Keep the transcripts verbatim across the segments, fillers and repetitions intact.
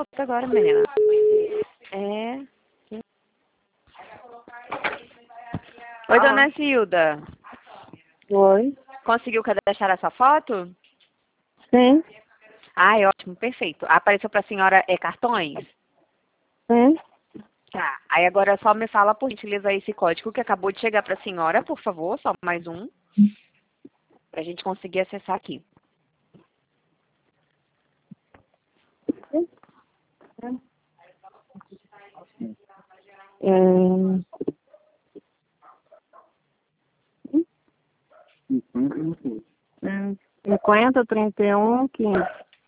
volta agora, menina. É. Oi, Ah. dona Zilda. Oi. Conseguiu cadastrar a sua foto? Sim. Ai, ótimo, perfeito. Apareceu para a senhora é, cartões? Sim. Tá. Aí agora só me fala, por gentileza, esse código que acabou de chegar para a senhora, por favor, só mais um, para a gente conseguir acessar aqui. É... cinquenta, trinta e um, quinze.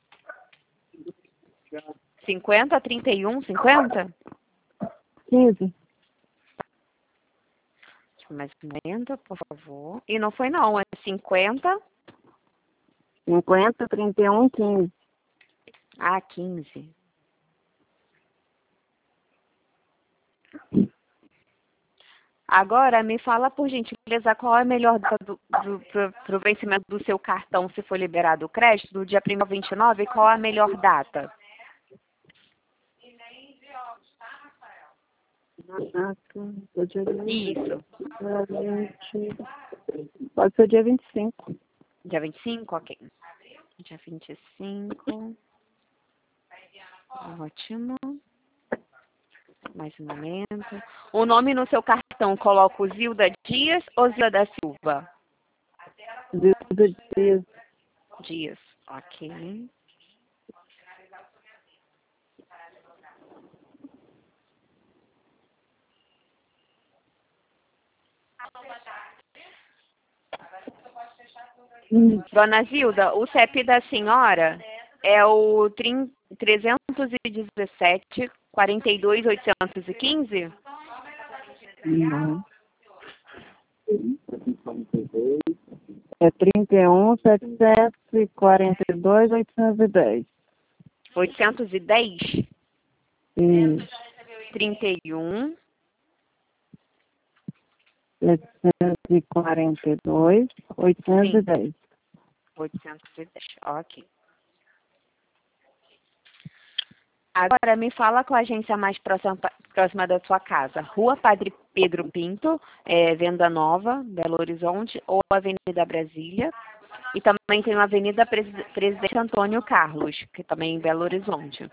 cinquenta, trinta e um, cinquenta? quinze. Mais um momento, por favor. E não foi não, é cinquenta. cinquenta, trinta e um, quinze. Ah, quinze. Agora, me fala, por gentileza, qual é a melhor data do, do, para o vencimento do seu cartão, se for liberado o crédito, do dia primeiro ao vinte e nove, qual é a melhor data? Isso. Pode ser dia vinte e cinco. Dia vinte e cinco, ok. Dia vinte e cinco. Ótimo. Mais um momento. O nome no seu cartão, coloco Zilda Dias ou Zilda da Silva? Zilda Dias. Dias, ok. Hum. Dona Zilda, o C E P da senhora é o trezentos e dezessete, quarenta e dois, oitocentos e quinze? Não. É trinta e um, setecentos e quarenta e dois, oitocentos e dez. oitocentos e dez? Isso. trinta e um. setecentos e quarenta e dois, oitocentos e dez. oitocentos e dez, ok. Agora, me fala qual a agência mais próxima, próxima da sua casa. Rua Padre Pedro Pinto, é, Venda Nova, Belo Horizonte, ou Avenida Brasília. E também tem a Avenida Pres Presidente Antônio Carlos, que também é em Belo Horizonte.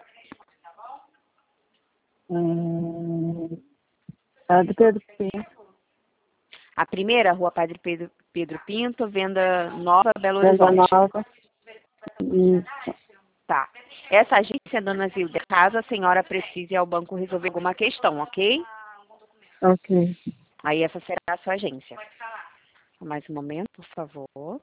Hum, Padre Pedro Pinto. A primeira, Rua Padre Pedro, Pedro Pinto, Venda Nova, Belo Venda Horizonte. Nova. Isso. Tá. Essa agência, dona Zilda, caso a senhora precise ao banco resolver alguma questão, ok? Ok. Aí essa será a sua agência. Mais um momento, por favor.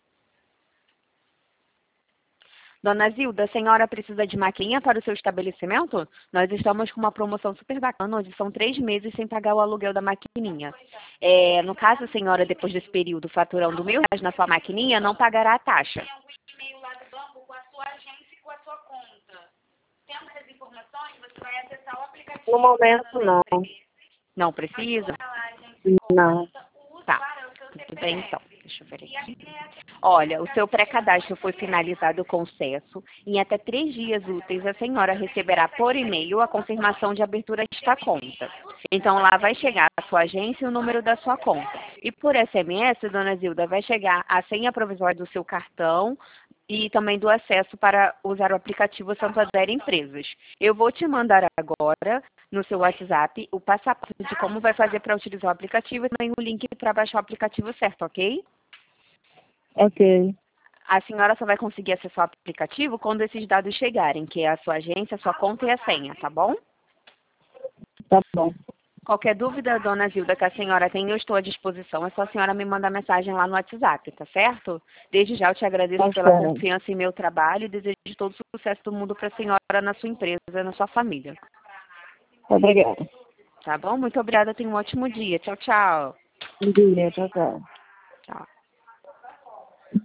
Dona Zilda, a senhora precisa de maquininha para o seu estabelecimento? Nós estamos com uma promoção super bacana, onde são três meses sem pagar o aluguel da maquininha. É, no caso, a senhora, depois desse período, faturando mil reais na sua maquininha, não pagará a taxa. Tem algum e-mail lá do banco com a sua agência e com a sua conta. Tendo essas informações, você vai acessar o aplicativo. No momento, não. Não precisa? Não. Tá. Tudo bem, então. Deixa eu ver aqui. Olha, o seu pré-cadastro foi finalizado com sucesso. Em até três dias úteis, a senhora receberá por e-mail a confirmação de abertura desta conta. Então, lá vai chegar a sua agência e o número da sua conta. E por S M S, dona Zilda, vai chegar a senha provisória do seu cartão e também do acesso para usar o aplicativo Santander Empresas. Eu vou te mandar agora no seu WhatsApp o passo a passo de como vai fazer para utilizar o aplicativo e também o link para baixar o aplicativo certo, ok? Ok. A senhora só vai conseguir acessar o aplicativo quando esses dados chegarem, que é a sua agência, a sua conta e a senha, tá bom? Tá bom. Qualquer dúvida, dona Zilda, que a senhora tem, eu estou à disposição. É só a senhora me mandar mensagem lá no WhatsApp, tá certo? Desde já eu te agradeço Tá pela certo. confiança em meu trabalho e desejo todo o sucesso do mundo para a senhora na sua empresa, na sua família. Obrigada. Tá bom? Muito obrigada, tenha um ótimo dia. Tchau, tchau. Bom dia, tchau, tchau. Tchau.